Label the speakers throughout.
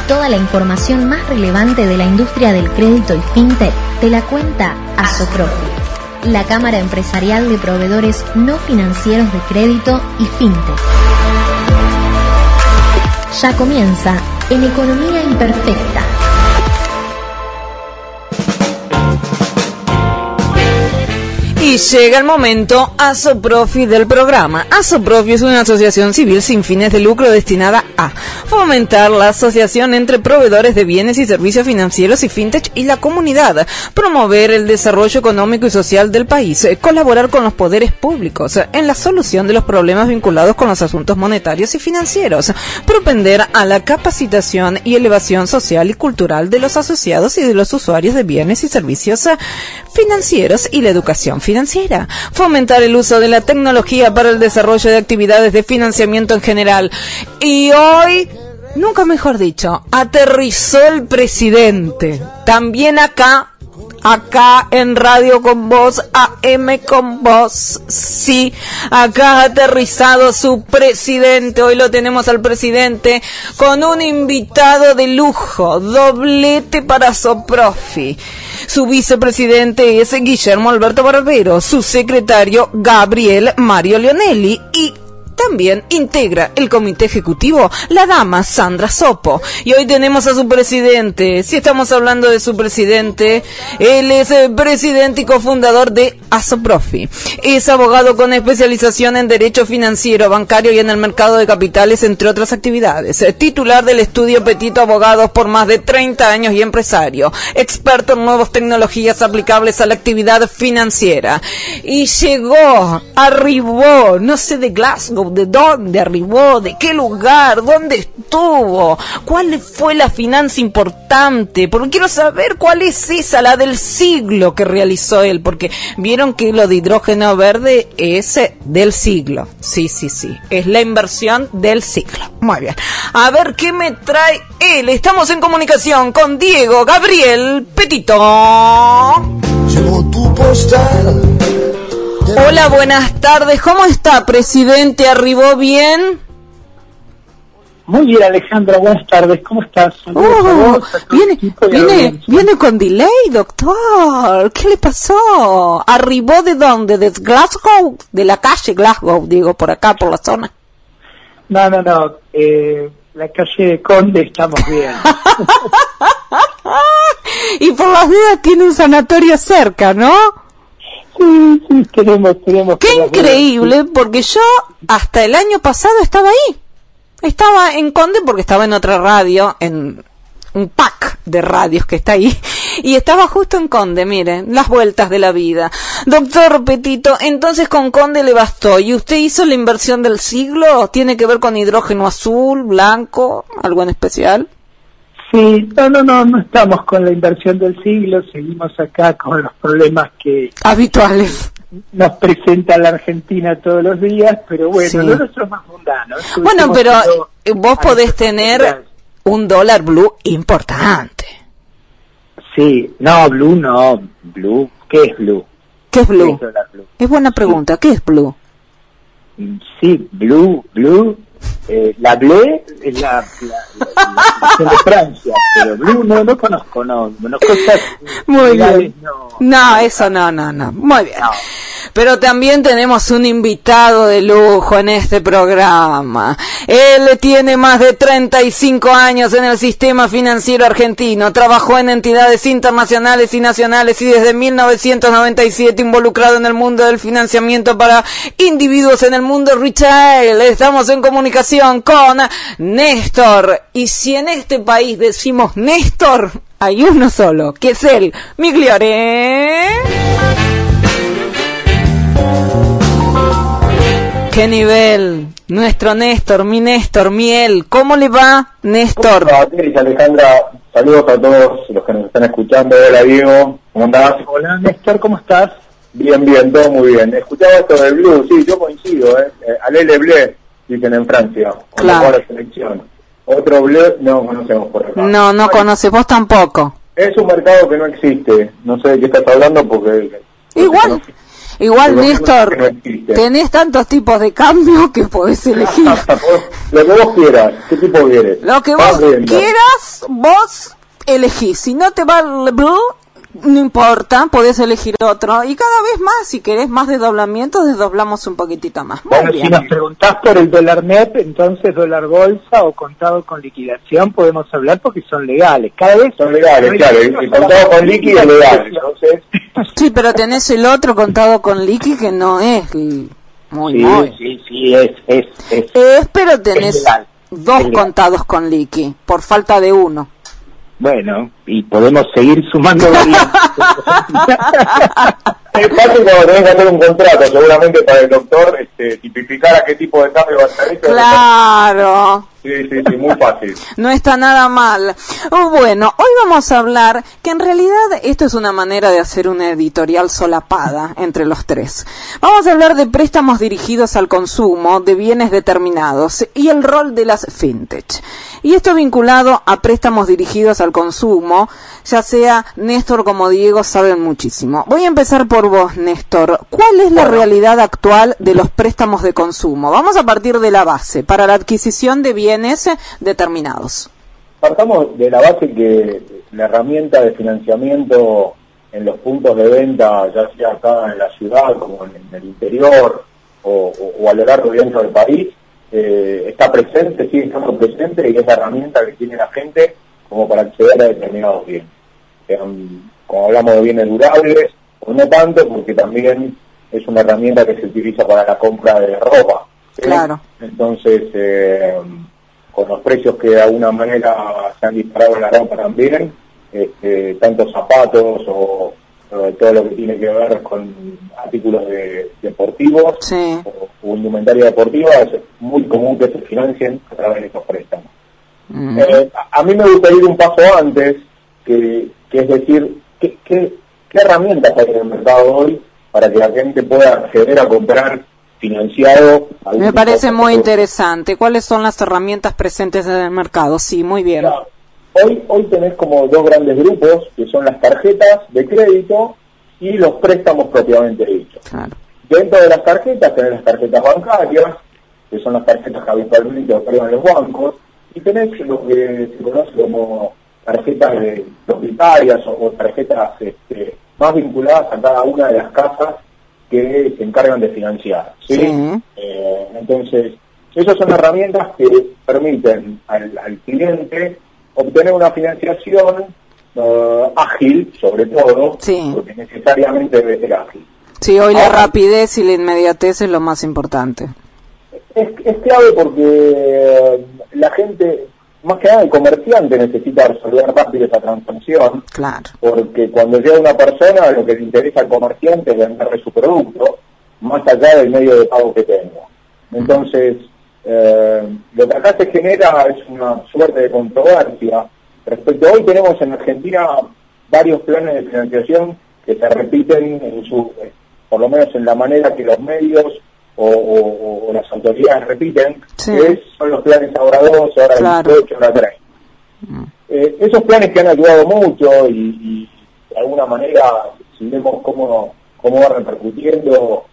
Speaker 1: Toda la información más relevante de la industria del crédito y fintech te la cuenta Asoprofi, la Cámara Empresarial de Proveedores No Financieros de Crédito y Fintech. Ya comienza en Economía Imperfecta.
Speaker 2: Y llega el momento Asoprofi del programa. Asoprofi es una asociación civil sin fines de lucro destinada a fomentar la asociación entre proveedores de bienes y servicios financieros y fintech y la comunidad, promover el desarrollo económico y social del país, colaborar con los poderes públicos en la solución de los problemas vinculados con los asuntos monetarios y financieros, propender a la capacitación y elevación social y cultural de los asociados y de los usuarios de bienes y servicios financieros y la educación financiera, fomentar el uso de la tecnología para el desarrollo de actividades de financiamiento en general. Y hoy, nunca mejor dicho, aterrizó el presidente. También acá en Radio con Voz, AM con Voz, sí, acá ha aterrizado su presidente. Hoy lo tenemos al presidente con un invitado de lujo, doblete para Asoprofi. Su vicepresidente es Guillermo Alberto Barbero, su secretario Gabriel Mario Leonelli y también integra el comité ejecutivo la dama Sandra Sopo. Y hoy tenemos a su presidente. Si estamos hablando de su presidente, él es el presidente y cofundador de Asoprofi. Es abogado con especialización en derecho financiero, bancario y en el mercado de capitales, entre otras actividades. Titular del estudio Petito Abogados por más de 30 años y empresario. Experto en nuevas tecnologías aplicables a la actividad financiera. Y arribó, no sé, de Glasgow, de dónde arribó, de qué lugar, dónde estuvo, cuál fue la finanza importante, porque quiero saber cuál es esa, la del siglo que realizó él, porque vieron que lo de hidrógeno verde es del siglo, sí, es la inversión del siglo. Muy bien, a ver qué me trae él. Estamos en comunicación con Diego Gabriel Petito.
Speaker 3: Llevo tu postal.
Speaker 2: Hola, buenas tardes. ¿Cómo está, presidente? ¿Arribó bien?
Speaker 4: Muy bien, Alejandra. Buenas tardes. ¿Cómo estás?
Speaker 2: Viene con delay, doctor. ¿Qué le pasó? ¿Arribó de dónde? ¿De Glasgow? De la calle Glasgow, digo, por acá, por la zona.
Speaker 4: No. La calle Conde estamos bien.
Speaker 2: Y por las dudas tiene un sanatorio cerca, ¿no?
Speaker 4: Sí, tenemos.
Speaker 2: Qué increíble, porque yo hasta el año pasado estaba ahí. Estaba en Conde porque estaba en otra radio, en un pack de radios que está ahí. Y estaba justo en Conde, miren, las vueltas de la vida. Doctor Petito, entonces con Conde le bastó. ¿Y usted hizo la inversión del siglo? ¿Tiene que ver con hidrógeno azul, blanco, algo en especial?
Speaker 4: Sí, no estamos con la inversión del siglo, seguimos acá con los problemas que
Speaker 2: habituales
Speaker 4: nos presenta la Argentina todos los días, pero bueno, sí. Lo nuestro es más mundano.
Speaker 2: Bueno, pero vos podés tener un dólar blue importante.
Speaker 4: Sí, blue, ¿qué es blue?
Speaker 2: ¿Qué es blue? Es buena pregunta, ¿qué es blue?
Speaker 4: Sí, blue, la bleu es la de Francia, pero blue no conozco, no cosas
Speaker 2: muy
Speaker 4: legales,
Speaker 2: bien. No, eso no. Muy bien. No. Pero también tenemos un invitado de lujo en este programa. Él tiene más de 35 años en el sistema financiero argentino. Trabajó en entidades internacionales y nacionales y desde 1997 involucrado en el mundo del financiamiento para individuos en el mundo retail. Estamos en comunicación con Néstor. Y si en este país decimos Néstor, hay uno solo, que es él, Migliore. ¡Qué nivel! Nuestro Néstor, mi Néstor, miel. ¿Cómo le va, Néstor?
Speaker 5: Hola, Alejandra. Saludos a todos los que nos están escuchando. Hola, Diego. ¿Cómo andás?
Speaker 4: Hola, Néstor. ¿Cómo estás?
Speaker 5: Bien, todo muy bien. Escuchaba esto del blue. Sí, yo coincido. Alele bleu, dicen en Francia.
Speaker 2: Claro.
Speaker 5: La selección. Otro bleu no conocemos por acá.
Speaker 2: No conocemos tampoco.
Speaker 5: Es un mercado que no existe. No sé de qué estás hablando porque...
Speaker 2: Igual... Igual, Néstor,
Speaker 5: no existe.
Speaker 2: tenés tantos tipos de cambio que podés elegir.
Speaker 5: Lo que vos quieras, ¿qué tipo quieres?
Speaker 2: Lo que vos quieras, vos elegís. Si no te va no importa, podés elegir otro. Y cada vez más, si querés más desdoblamientos, desdoblamos un poquitito más.
Speaker 4: Bueno, si nos preguntás por el dólar net, entonces dólar bolsa o contado con liquidación podemos hablar porque son legales. Cada vez
Speaker 5: son legales, claro. El contado con liqui es legal, entonces...
Speaker 2: Sí, pero tenés el otro contado con liqui que no es muy.
Speaker 4: Sí, es.
Speaker 2: Pero tenés dos contados con liqui, por falta de uno.
Speaker 4: Bueno, y podemos seguir sumando variantes.
Speaker 5: Es fácil cuando tenés que hacer un contrato, seguramente para el doctor, tipificar a qué tipo de cambio va a estar hecho.
Speaker 2: Claro.
Speaker 5: Sí, muy fácil.
Speaker 2: No está nada mal. Bueno, hoy vamos a hablar que en realidad esto es una manera de hacer una editorial solapada entre los tres. Vamos a hablar de préstamos dirigidos al consumo de bienes determinados y el rol de las fintech. Y esto vinculado a préstamos dirigidos al consumo, ya sea Néstor como Diego saben muchísimo. Voy a empezar por vos, Néstor. ¿Cuál es la realidad actual de los préstamos de consumo? Vamos a partir de la base, para la adquisición de bienes determinados.
Speaker 5: Partamos de la base que la herramienta de financiamiento en los puntos de venta, ya sea acá en la ciudad como en el interior o a lo largo y dentro del país, está presente, sigue estando presente y es la herramienta que tiene la gente como para acceder a determinados bienes. Como hablamos de bienes durables, o no tanto, porque también es una herramienta que se utiliza para la compra de ropa.
Speaker 2: Claro.
Speaker 5: Entonces, con los precios que de alguna manera se han disparado en la ropa también, tanto zapatos o todo lo que tiene que ver con artículos deportivos o indumentaria deportiva, es muy común que se financien a través de estos préstamos. A mí me gustaría ir un paso antes, que es decir, ¿qué herramientas hay en el mercado hoy para que la gente pueda acceder a comprar financiado?
Speaker 2: Me parece muy interesante. ¿Cuáles son las herramientas presentes en el mercado? Sí, muy bien.
Speaker 5: Claro. Hoy tenés como dos grandes grupos, que son las tarjetas de crédito y los préstamos propiamente dichos.
Speaker 2: Claro.
Speaker 5: Dentro de las tarjetas tenés las tarjetas bancarias, que son las tarjetas que habitualmente operan los bancos, y tenés lo que se conoce como tarjetas propietarias o tarjetas más vinculadas a cada una de las casas que se encargan de financiar. ¿Sí? Entonces, esas son herramientas que permiten al cliente obtener una financiación ágil, sobre todo, porque necesariamente debe ser ágil.
Speaker 2: Sí, hoy la rapidez y la inmediatez es lo más importante.
Speaker 5: Es clave porque la gente, más que nada el comerciante, necesita resolver rápido esa transacción.
Speaker 2: Claro. Porque
Speaker 5: cuando llega una persona, lo que le interesa al comerciante es venderle su producto, más allá del medio de pago que tenga. Entonces, lo que acá se genera es una suerte de controversia. Respecto a hoy tenemos en Argentina varios planes de financiación que se repiten por lo menos en la manera que los medios o las autoridades repiten, que son los planes ahora 2, ahora 18, ahora 3. Esos planes que han ayudado mucho y de alguna manera, si vemos cómo va repercutiendo,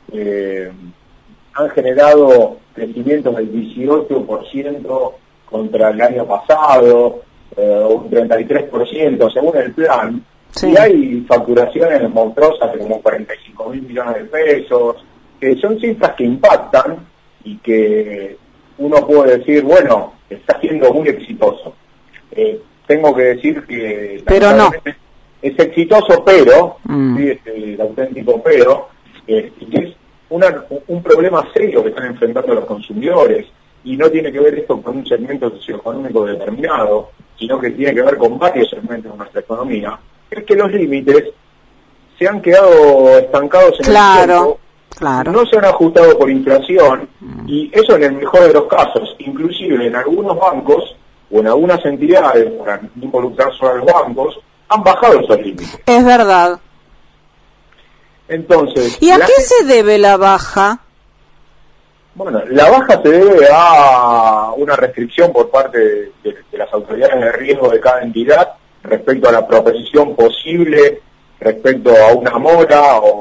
Speaker 5: han generado crecimientos del 18% contra el año pasado, un 33% según el plan, y hay facturaciones monstruosas de como 45.000 millones de pesos, que son cifras que impactan y que uno puede decir, bueno, está siendo muy exitoso. Tengo que decir que
Speaker 2: pero no
Speaker 5: es exitoso, pero sí, el auténtico pero, que es un problema serio que están enfrentando los consumidores, y no tiene que ver esto con un segmento socioeconómico determinado, sino que tiene que ver con varios segmentos de nuestra economía, es que los límites se han quedado estancados en el tiempo, no se han ajustado por inflación, y eso en el mejor de los casos, inclusive en algunos bancos o en algunas entidades, para no involucrar solo a los bancos, han bajado esos límites.
Speaker 2: Es verdad.
Speaker 5: Entonces,
Speaker 2: ¿y a qué se debe la baja?
Speaker 5: Bueno, la baja se debe a una restricción por parte de las autoridades de riesgo de cada entidad respecto a la proposición posible, respecto a una mora o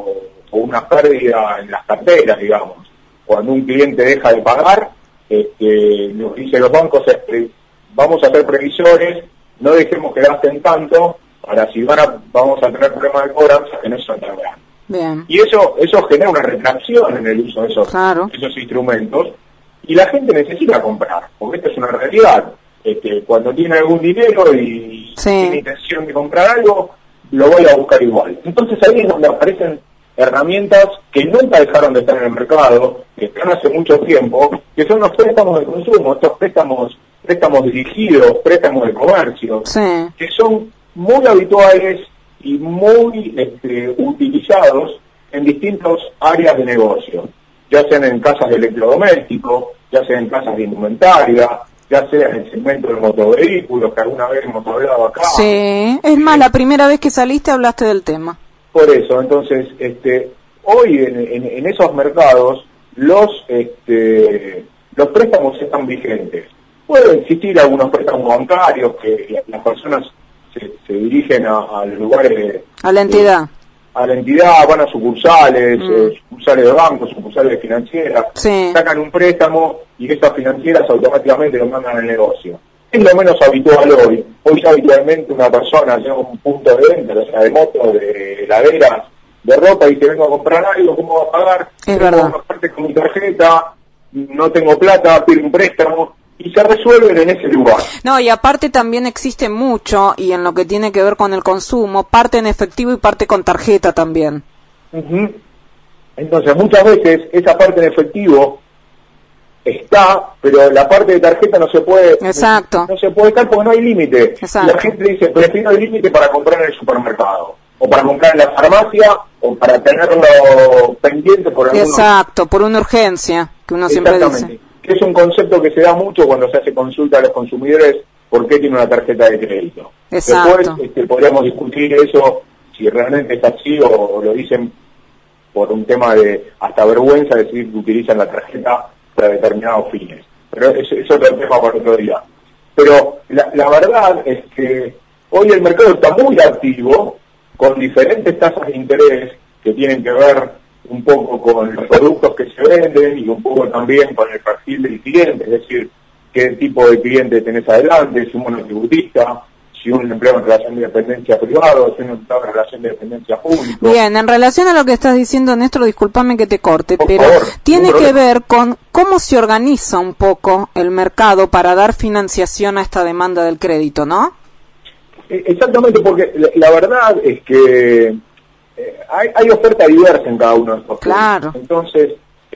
Speaker 5: o una pérdida en las carteras, digamos. Cuando un cliente deja de pagar, lo que dicen los bancos es, vamos a ser previsores, no dejemos que gasten tanto, para si vamos a tener problemas de cobranza que no son tan grandes.
Speaker 2: Bien.
Speaker 5: Y eso genera una retracción en el uso de esos instrumentos, y la gente necesita comprar, porque esta es una realidad. Cuando tiene algún dinero y tiene intención de comprar algo, lo voy a buscar igual. Entonces ahí es donde aparecen herramientas que nunca dejaron de estar en el mercado, que están hace mucho tiempo, que son los préstamos de consumo, estos préstamos dirigidos, préstamos de comercio, que son muy habituales y muy utilizados en distintas áreas de negocio, ya sean en casas de electrodomésticos, ya sean en casas de indumentaria, ya sea en el segmento de motovehículos, que alguna vez hemos hablado acá.
Speaker 2: Sí, es más, la primera vez que saliste hablaste del tema.
Speaker 5: Por eso, entonces, hoy en esos mercados los préstamos están vigentes. Pueden existir algunos préstamos bancarios que las personas se dirigen a los lugares...
Speaker 2: A la entidad.
Speaker 5: A la entidad, van a sucursales, sucursales de bancos, sucursales de financieras, sacan un préstamo y estas financieras automáticamente lo mandan al negocio. Es lo menos habitual hoy. Hoy habitualmente una persona llega a un punto de venta, o sea, de moto, de heladeras, de ropa, y te vengo a comprar algo, ¿cómo va a pagar?
Speaker 2: Es verdad.
Speaker 5: Una parte con mi tarjeta, no tengo plata, pido un préstamo, y se resuelven en ese lugar.
Speaker 2: No, y aparte también existe mucho, y en lo que tiene que ver con el consumo, parte en efectivo y parte con tarjeta también.
Speaker 5: Uh-huh. Entonces, muchas veces esa parte en efectivo está, pero la parte de tarjeta no se puede.
Speaker 2: Exacto.
Speaker 5: No se puede estar porque no hay límite.
Speaker 2: Exacto.
Speaker 5: La gente dice, prefiero el límite para comprar en el supermercado, o para comprar en la farmacia, o para tenerlo pendiente por algún...
Speaker 2: Exacto, por una urgencia, que uno siempre dice.
Speaker 5: Que es un concepto que se da mucho cuando se hace consulta a los consumidores, por qué tiene una tarjeta de crédito.
Speaker 2: Exacto.
Speaker 5: Después podríamos discutir eso, si realmente es así o lo dicen por un tema de hasta vergüenza decir que utilizan la tarjeta para determinados fines. Pero es otro tema para otro día. Pero la verdad es que hoy el mercado está muy activo, con diferentes tasas de interés que tienen que ver un poco con los productos que se venden y un poco también con el perfil del cliente, es decir, qué tipo de cliente tenés adelante, si un monotributista, si un empleado en relación de dependencia privado, si un empleado en relación de dependencia pública.
Speaker 2: Bien, en relación a lo que estás diciendo, Néstor, discúlpame que te corte, pero tiene que ver con cómo se organiza un poco el mercado para dar financiación a esta demanda del crédito, ¿no?
Speaker 5: Exactamente, porque la verdad es que hay oferta diversa en cada uno de estos
Speaker 2: claro.
Speaker 5: Créditos. Entonces,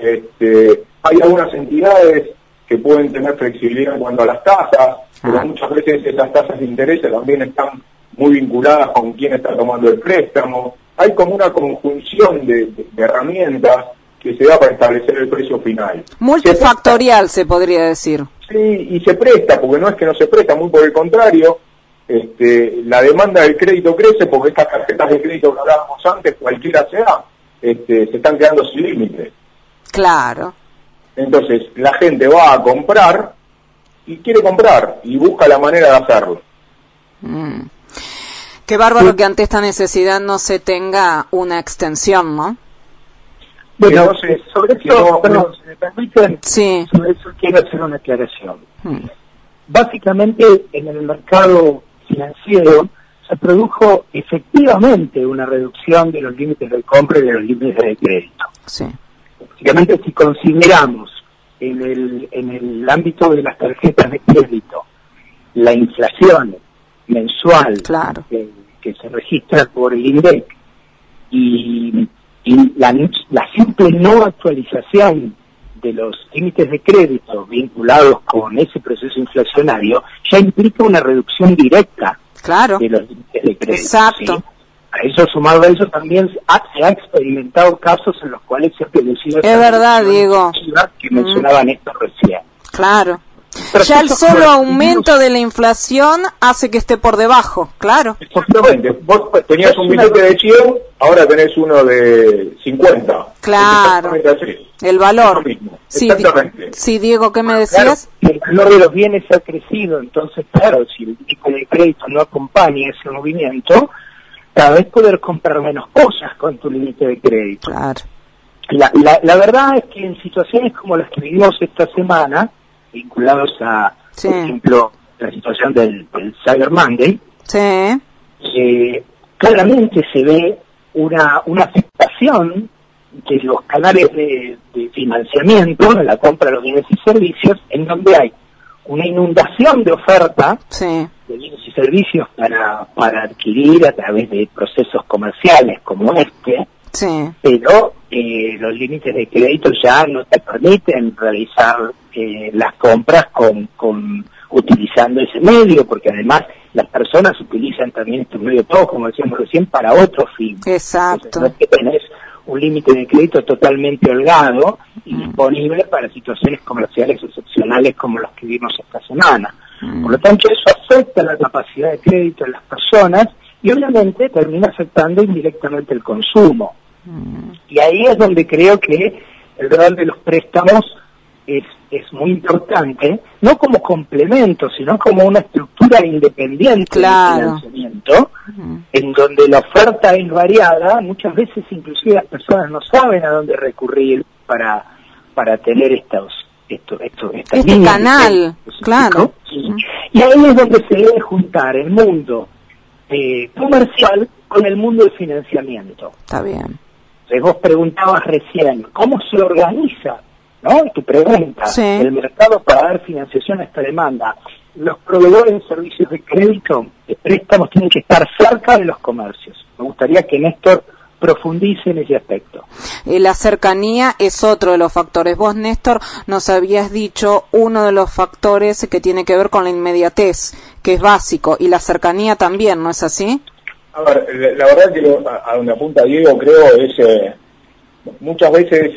Speaker 5: hay algunas entidades que pueden tener flexibilidad en cuanto a las tasas, pero muchas veces esas tasas de interés también están muy vinculadas con quién está tomando el préstamo. Hay como una conjunción de herramientas que se da para establecer el precio final.
Speaker 2: Multifactorial se podría decir.
Speaker 5: Sí, y se presta, porque no es que no se presta, muy por el contrario. La demanda del crédito crece porque estas tarjetas de crédito que hablábamos antes, cualquiera sea, se están quedando sin límite.
Speaker 2: Claro.
Speaker 5: Entonces la gente va a comprar y quiere comprar y busca la manera de hacerlo.
Speaker 2: Qué bárbaro que ante esta necesidad no se tenga una extensión, ¿no?
Speaker 4: Bueno, sobre eso, perdón, si me permiten, sobre eso quiero hacer una aclaración. Básicamente, en el mercado financiero se produjo efectivamente una reducción de los límites de compra y de los límites de crédito.
Speaker 2: Sí.
Speaker 4: Básicamente, si consideramos en el ámbito de las tarjetas de crédito la inflación mensual que se registra por el INDEC y la simple no actualización de los límites de crédito vinculados con ese proceso inflacionario, ya implica una reducción directa de los límites de crédito.
Speaker 2: Exacto.
Speaker 4: ¿Sí? A eso, sumado a eso, también se ha experimentado casos en los cuales se ha producido...
Speaker 2: Es verdad, Diego.
Speaker 4: Que mencionaban esto recién.
Speaker 2: Claro. Ya el solo aumento de la inflación hace que esté por debajo, claro.
Speaker 5: Exactamente. Vos tenías un billete de 100, ahora tenés uno de 50.
Speaker 2: Claro. El valor. Sí, sí, Diego, ¿qué me decías?
Speaker 4: Claro, el valor de los bienes ha crecido, entonces, claro, si el tipo de crédito no acompaña ese movimiento, cada vez poder comprar menos cosas con tu límite de crédito.
Speaker 2: Claro.
Speaker 4: La verdad es que en situaciones como las que vivimos esta semana, vinculados a, por ejemplo, la situación del Cyber Monday, claramente se ve una afectación de los canales de financiamiento, de la compra de los bienes y servicios, en donde hay una inundación de oferta de bienes y servicios para adquirir a través de procesos comerciales como este, pero los límites de crédito ya no te permiten realizar las compras utilizando ese medio, porque además las personas utilizan también este medio todo, como decíamos recién, para otro fin.
Speaker 2: Exacto.
Speaker 4: Entonces, no es que tenés un límite de crédito totalmente holgado y disponible para situaciones comerciales excepcionales como las que vimos esta semana. Por lo tanto, eso afecta la capacidad de crédito de las personas y obviamente termina afectando indirectamente el consumo. Y ahí es donde creo que el rol de los préstamos es muy importante, no como complemento, sino como una estructura independiente de financiamiento, en donde la oferta es variada. Muchas veces inclusive las personas no saben a dónde recurrir para tener
Speaker 2: este canal, claro.
Speaker 4: Y ahí es donde se debe juntar el mundo comercial con el mundo del financiamiento.
Speaker 2: Está bien.
Speaker 4: Entonces vos preguntabas recién, ¿cómo se organiza? ¿No? Tu pregunta, el mercado para dar financiación a esta demanda. Los proveedores de servicios de crédito, de préstamos, tienen que estar cerca de los comercios. Me gustaría que Néstor profundice en ese aspecto.
Speaker 2: La cercanía es otro de los factores. Vos, Néstor, nos habías dicho uno de los factores que tiene que ver con la inmediatez, que es básico, y la cercanía también, ¿no es así?
Speaker 5: A ver, la verdad que a donde apunta Diego, creo, es muchas veces...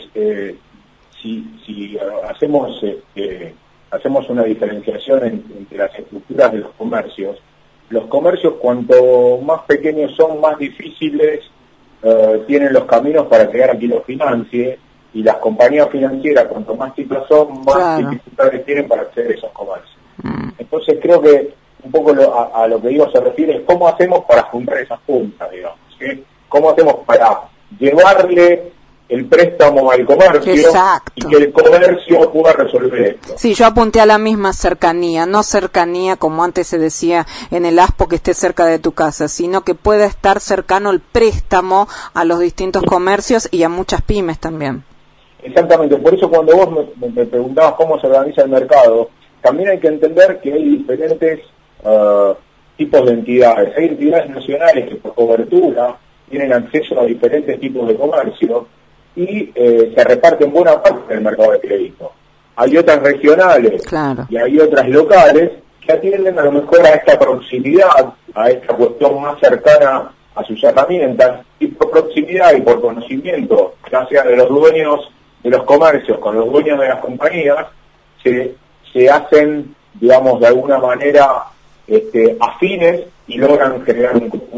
Speaker 5: Si hacemos una diferenciación entre las estructuras de los comercios cuanto más pequeños son, más difíciles tienen los caminos para llegar a quien los financie, y las compañías financieras cuanto más chicas son, más dificultades tienen para acceder a esos comercios. Entonces creo que un poco a lo que digo se refiere es cómo hacemos para juntar esas puntas, digamos, ¿sí? Cómo hacemos para llevarle el préstamo al comercio y que el comercio pueda resolver esto.
Speaker 2: Sí, yo apunté a la misma cercanía, no cercanía como antes se decía en el ASPO que esté cerca de tu casa, sino que pueda estar cercano el préstamo a los distintos comercios y a muchas pymes también.
Speaker 5: Exactamente, por eso cuando vos me preguntabas cómo se organiza el mercado, también hay que entender que hay diferentes tipos de entidades. Hay entidades nacionales que por cobertura tienen acceso a diferentes tipos de comercio y se reparten buena parte del mercado de crédito. Hay otras regionales y hay otras locales que atienden a lo mejor a esta proximidad, a esta cuestión más cercana a sus herramientas, y por proximidad y por conocimiento, ya sea de los dueños de los comercios con los dueños de las compañías, se hacen, digamos, de alguna manera afines y logran generar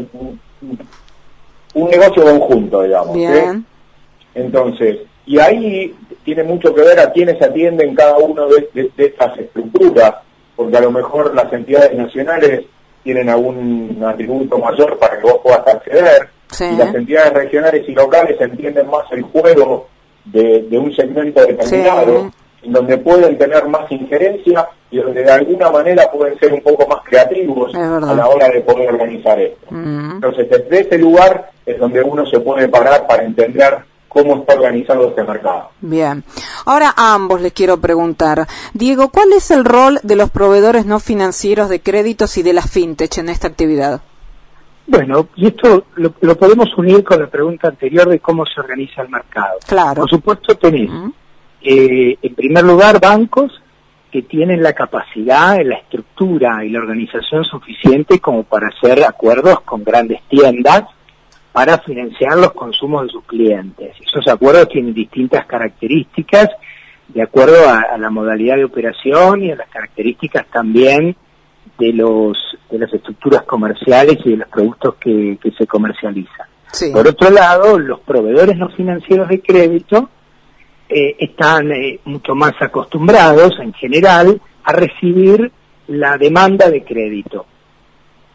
Speaker 5: un negocio conjunto, digamos.
Speaker 2: Bien.
Speaker 5: Entonces, y ahí tiene mucho que ver a quienes atienden cada uno de estas estructuras, porque a lo mejor las entidades nacionales tienen algún atributo mayor para que vos puedas acceder, y las entidades regionales y locales entienden más el juego de un segmento determinado, en donde pueden tener más injerencia y donde de alguna manera pueden ser un poco más creativos a la hora de poder organizar esto. Entonces, desde ese lugar es donde uno se puede parar para entender cómo está organizado este mercado.
Speaker 2: Bien. Ahora a ambos les quiero preguntar. Diego, ¿cuál es el rol de los proveedores no financieros de créditos y de las fintech en esta actividad?
Speaker 4: Bueno, y esto lo podemos unir con la pregunta anterior de cómo se organiza el mercado.
Speaker 2: Claro.
Speaker 4: Por supuesto tenés, en primer lugar, bancos que tienen la capacidad, la estructura y la organización suficiente como para hacer acuerdos con grandes tiendas para financiar los consumos de sus clientes. Esos acuerdos tienen distintas características de acuerdo a la modalidad de operación y a las características también de las estructuras comerciales y de los productos que se comercializan. Sí. Por otro lado, los proveedores no financieros de crédito están mucho más acostumbrados, en general, a recibir la demanda de crédito.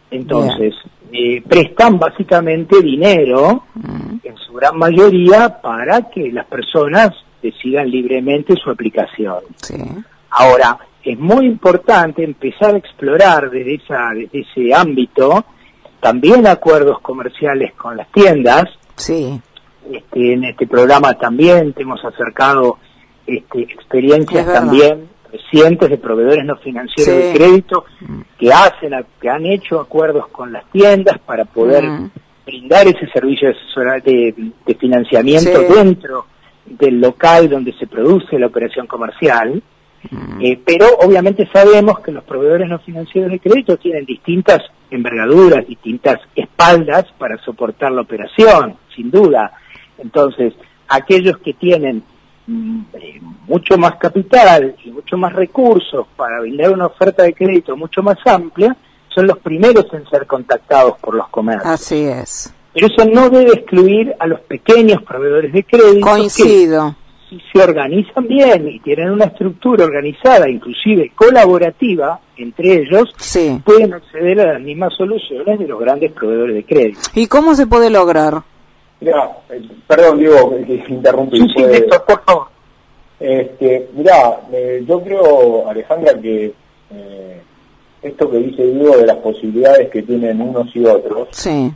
Speaker 4: Entonces, prestan básicamente dinero, en su gran mayoría, para que las personas decidan libremente su aplicación.
Speaker 2: Sí.
Speaker 4: Ahora, es muy importante empezar a explorar desde ese ámbito también acuerdos comerciales con las tiendas.
Speaker 2: Sí.
Speaker 4: En este programa también te hemos acercado experiencias también recientes de proveedores no financieros de crédito que han hecho acuerdos con las tiendas para poder brindar ese servicio de financiamiento dentro del local donde se produce la operación comercial. Pero obviamente sabemos que los proveedores no financieros de crédito tienen distintas envergaduras, distintas espaldas para soportar la operación, sin duda. Entonces, aquellos que tienen mucho más capital y mucho más recursos para brindar una oferta de crédito mucho más amplia, son los primeros en ser contactados por los comercios.
Speaker 2: Así es.
Speaker 4: Pero eso no debe excluir a los pequeños proveedores de crédito.
Speaker 2: Coincido.
Speaker 4: Que, si se organizan bien y tienen una estructura organizada, inclusive colaborativa entre ellos, pueden acceder a las mismas soluciones de los grandes proveedores de crédito.
Speaker 2: ¿Y cómo se puede lograr?
Speaker 5: Mirá, perdón Diego, que interrumpí.
Speaker 4: Sí, Néstor, por favor.
Speaker 5: Mirá, yo creo, Alejandra, que esto que dice Diego de las posibilidades que tienen unos y otros,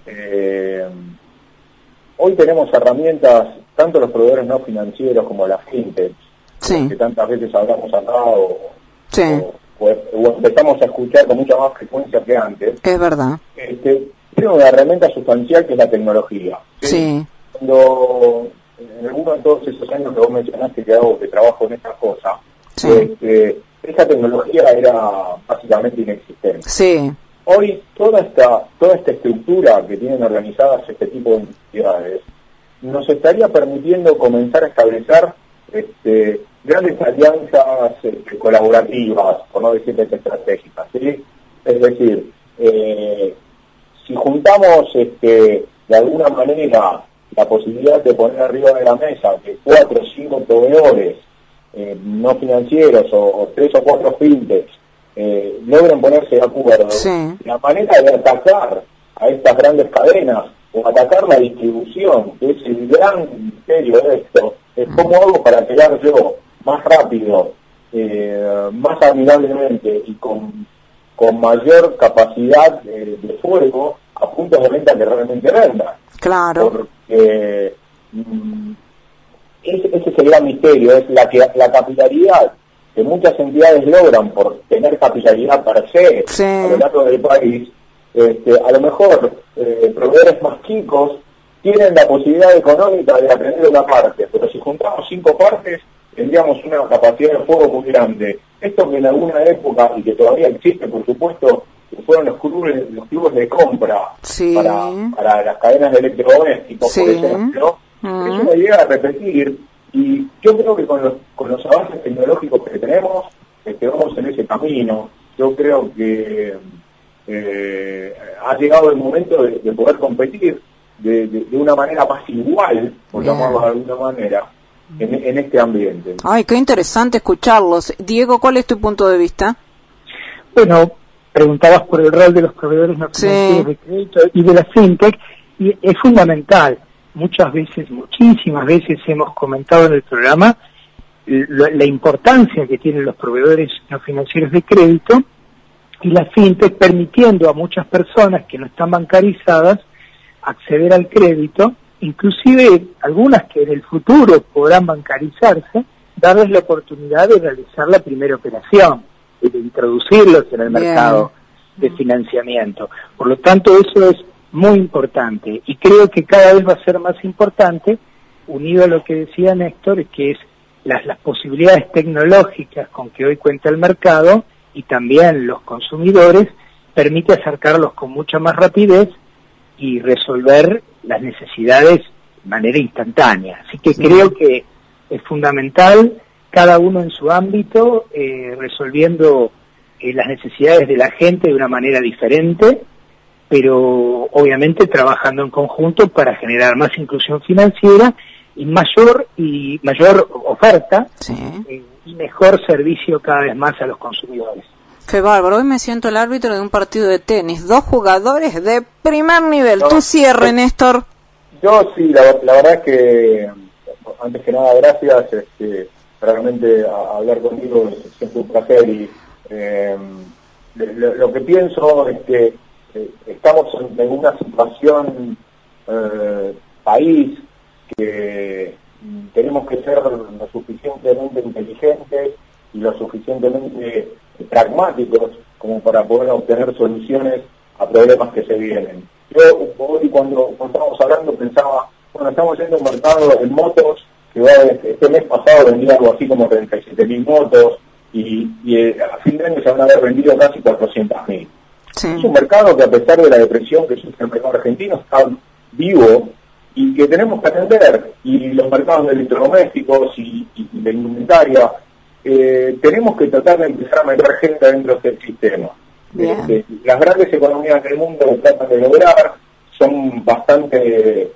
Speaker 5: hoy tenemos herramientas, tanto los proveedores no financieros como las fintech, que tantas veces hablamos acá o empezamos a escuchar con mucha más frecuencia que antes.
Speaker 2: Es verdad.
Speaker 5: Tiene una herramienta sustancial que es la tecnología. Cuando en alguno de todos esos años que vos mencionaste que trabajo en esta cosa, esa tecnología era básicamente inexistente. Hoy toda esta estructura que tienen organizadas este tipo de entidades nos estaría permitiendo comenzar a establecer grandes alianzas colaborativas, por no decir estratégicas, ¿sí? Es decir, si juntamos de alguna manera la posibilidad de poner arriba de la mesa que 4 o 5 proveedores no financieros o 3 o 4 fintechs logren ponerse de acuerdo, la manera de atacar a estas grandes cadenas o atacar la distribución, que es el gran misterio de esto, es cómo hago para llegar yo más rápido, más amigablemente y con mayor capacidad de fuego a puntos de venta que realmente vendan.
Speaker 2: Claro.
Speaker 5: Porque ese es el gran misterio, es la capilaridad que muchas entidades logran por tener capilaridad para ser a lo largo del país. A lo mejor proveedores más chicos tienen la posibilidad económica de aprender una parte, pero si juntamos 5 partes tendríamos una capacidad de fuego muy grande. Esto que en alguna época, y que todavía existe por supuesto, que fueron los clubes de compra para las cadenas de electrodomésticos, por ejemplo, es una idea a repetir, y yo creo que con los avances tecnológicos que tenemos, vamos en ese camino. Yo creo que ha llegado el momento de poder competir de una manera más igual, por llamarlo de alguna manera, en este ambiente.
Speaker 2: Ay, qué interesante escucharlos. Diego, ¿cuál es tu punto de vista?
Speaker 4: Bueno, preguntabas por el rol de los proveedores no financieros de crédito y de la fintech, y es fundamental. Muchísimas veces hemos comentado en el programa la importancia que tienen los proveedores no financieros de crédito y la fintech, permitiendo a muchas personas que no están bancarizadas acceder al crédito, inclusive algunas que en el futuro podrán bancarizarse, darles la oportunidad de realizar la primera operación, de introducirlos en el mercado de financiamiento. Por lo tanto, eso es muy importante, y creo que cada vez va a ser más importante, unido a lo que decía Néstor, que es las posibilidades tecnológicas con que hoy cuenta el mercado y también los consumidores, permite acercarlos con mucha más rapidez y resolver las necesidades de manera instantánea. Así que creo que es fundamental, cada uno en su ámbito, resolviendo las necesidades de la gente de una manera diferente, pero obviamente trabajando en conjunto para generar más inclusión financiera y mayor oferta y mejor servicio cada vez más a los consumidores.
Speaker 2: Qué bárbaro, hoy me siento el árbitro de un partido de tenis, 2 jugadores de primer nivel. No, tu cierre, Néstor.
Speaker 5: Yo sí, la verdad es que, antes que nada, gracias, realmente hablar conmigo es siempre un placer y lo que pienso es que estamos en una situación país que tenemos que ser lo suficientemente inteligentes y lo suficientemente pragmáticos como para poder obtener soluciones a problemas que se vienen. Yo hoy cuando estábamos hablando pensaba, bueno, estamos yendo a un mercado en motos que este mes pasado vendía algo así como 37.000 motos y a fin de año se van a haber vendido casi 400.000. Sí. Es un mercado que, a pesar de la depresión que sufre el mercado argentino, está vivo y que tenemos que atender. Y los mercados de electrodomésticos y de indumentaria, tenemos que tratar de empezar a meter gente dentro de este sistema. Las grandes economías del mundo lo tratan de lograr, son bastante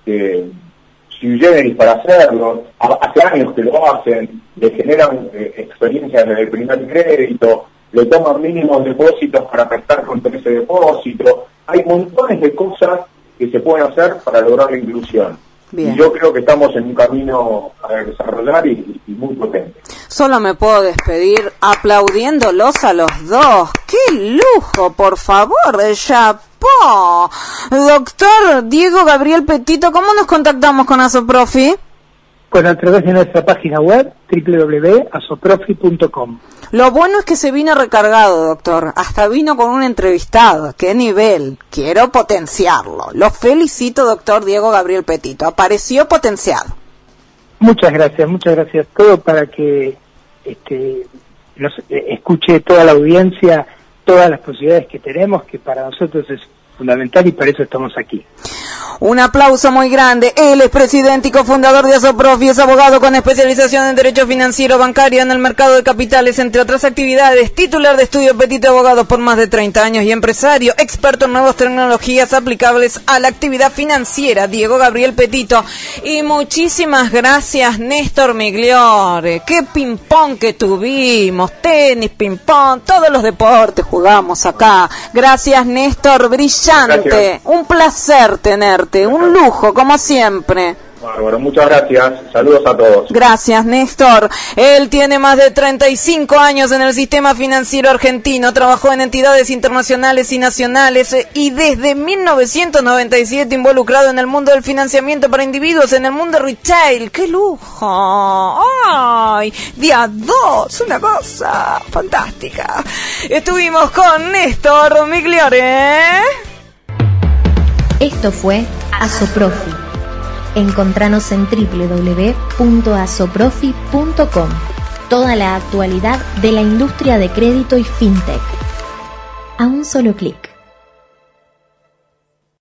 Speaker 5: sui generis para hacerlo, hace años que lo hacen, le generan experiencias en el primer crédito, le toman mínimos depósitos para prestar contra ese depósito. Hay montones de cosas que se pueden hacer para lograr la inclusión. Bien. Y yo creo que estamos en un camino a desarrollar y muy potente.
Speaker 2: Solo me puedo despedir aplaudiéndolos a los dos. ¡Qué lujo, por favor! ¡Chapó! Doctor Diego Gabriel Petito, ¿cómo nos contactamos con Asoprofi?
Speaker 4: Bueno, a través de nuestra página web, www.asoprofi.com.
Speaker 2: Lo bueno es que se vino recargado, doctor. Hasta vino con un entrevistado. ¡Qué nivel! Quiero potenciarlo. Lo felicito, doctor Diego Gabriel Petito. Apareció potenciado.
Speaker 4: Muchas gracias. Todo para que nos escuche toda la audiencia, todas las posibilidades que tenemos, que para nosotros es fundamental y para eso estamos aquí.
Speaker 2: Un aplauso muy grande. Él es presidente y cofundador de Asoprofi, es abogado con especialización en Derecho Financiero Bancario en el mercado de capitales, entre otras actividades, titular de Estudio Petito Abogados por más de 30 años y empresario, experto en nuevas tecnologías aplicables a la actividad financiera, Diego Gabriel Petito. Y muchísimas gracias, Néstor Migliore. Qué ping-pong que tuvimos, tenis, ping-pong, todos los deportes jugamos acá. Gracias, Néstor, brillante. Gracias. Un placer tenerte. Un lujo, como siempre.
Speaker 5: Bárbaro, muchas gracias. Saludos a todos.
Speaker 2: Gracias, Néstor. Él tiene más de 35 años en el sistema financiero argentino. Trabajó en entidades internacionales y nacionales y desde 1997 involucrado en el mundo del financiamiento para individuos, en el mundo retail. ¡Qué lujo! ¡Ay! Día 2, una cosa fantástica. Estuvimos con Néstor Migliore.
Speaker 1: Esto fue Asoprofi. Encontranos en www.asoprofi.com. Toda la actualidad de la industria de crédito y fintech. A un solo clic.